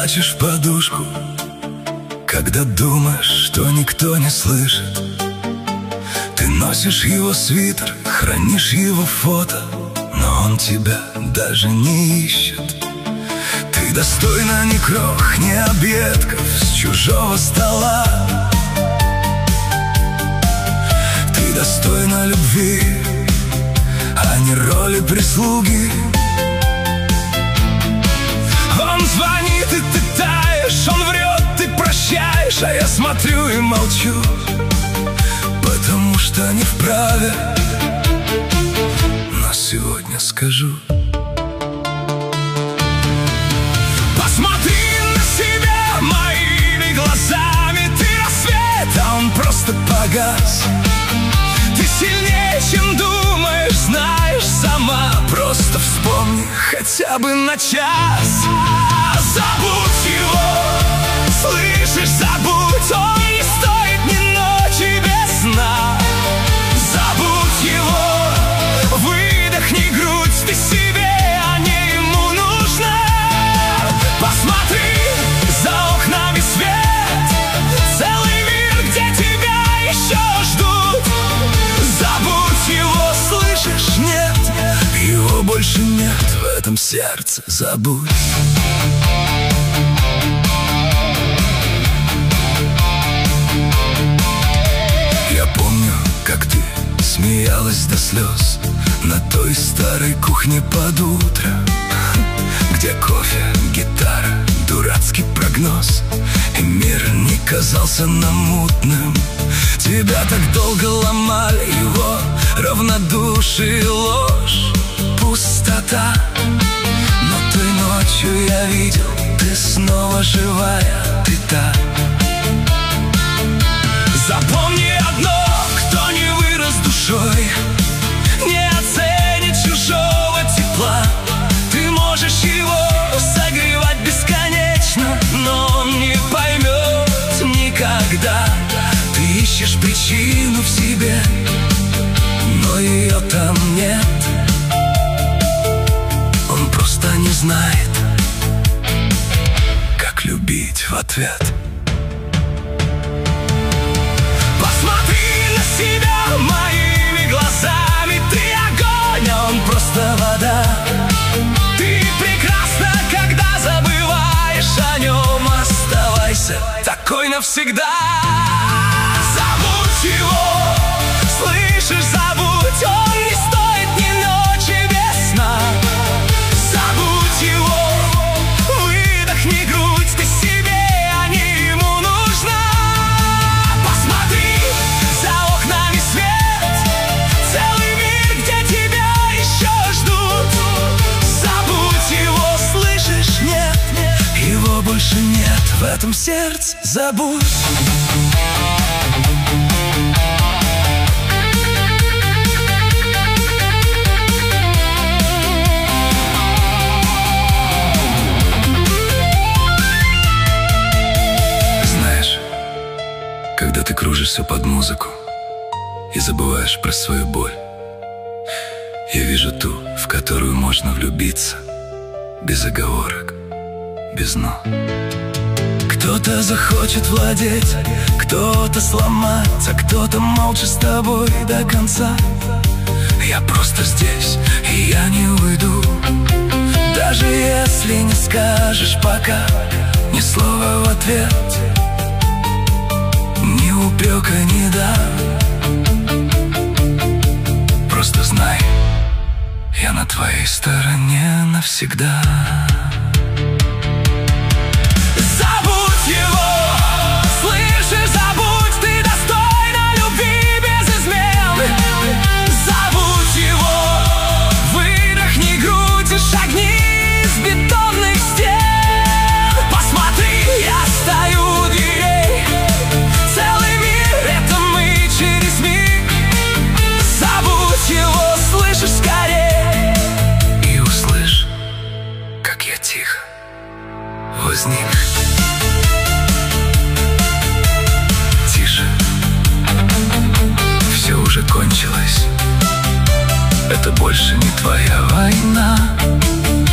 плачешь в подушку, когда думаешь, что никто не слышит. Ты носишь его свитер, хранишь его фото, но он тебя даже не ищет. Ты достойна ни крох, ни объедков с чужого стола. Ты достойна любви, а не роли прислуги. Он звонит, и ты таешь, он врет, ты прощаешь, а я смотрю и молчу, потому что не вправе. Но сегодня скажу. Посмотри на себя моими глазами. Ты рассвет, а он просто погас. Ты сильнее, чем думаешь, знаешь сама. Просто вспомни хотя бы на час. Забудь его, слышишь, забудь. Он не стоит ни ночи без сна. Забудь его, выдохни грудь. Ты себе, а не ему нужна. Посмотри, за окнами свет, целый мир, где тебя еще ждут. Забудь его, слышишь, нет, его больше нет в этом сердце. Забудь. Я помню, как ты смеялась до слез на той старой кухне под утро, где кофе, гитара, дурацкий прогноз, и мир не казался нам мутным. Тебя так долго ломали его равнодушие и ложь, пустота. Но той ночью я видел, ты снова живая, ты та. Запомни одно, кто не вырос душой, не оценит чужого тепла. Ты можешь его согревать бесконечно, но он не поймет никогда. Ты ищешь причину в себе, но ее там нет. Он просто не знает, как любить в ответ. Посмотри на себя моими глазами. Ты огонь, а он просто вода. Ты прекрасна, когда забываешь о нем. Оставайся такой навсегда. Забудь его, слышишь, забудь. Он не стоит ни ночи без сна. Забудь его, выдохни грудь. Ты себе, а не ему нужна. Посмотри, за окнами свет, целый мир, где тебя еще ждут. Забудь его, слышишь, нет, его больше нет в этом сердце. Забудь. Знаешь, когда ты кружишься под музыку и забываешь про свою боль, я вижу ту, в которую можно влюбиться, без оговорок, без «но». Кто-то захочет владеть, кто-то сломать, а кто-то молча с тобой до конца. Я просто здесь, и я не уйду, даже если не скажешь пока ни слова в ответ, ни упрека не дам. Просто знай, я на твоей стороне навсегда. Забудь его, слышишь, забудь. Ты достойна любви без измен. Забудь его, выдохни грудь и шагни с бетонных стен. Посмотри, я стою у дверей, целый мир — это мы через миг. Забудь его, слышишь, скорее, и услышь, как я тихо возник. Тише, все уже кончилось. Это больше не твоя война.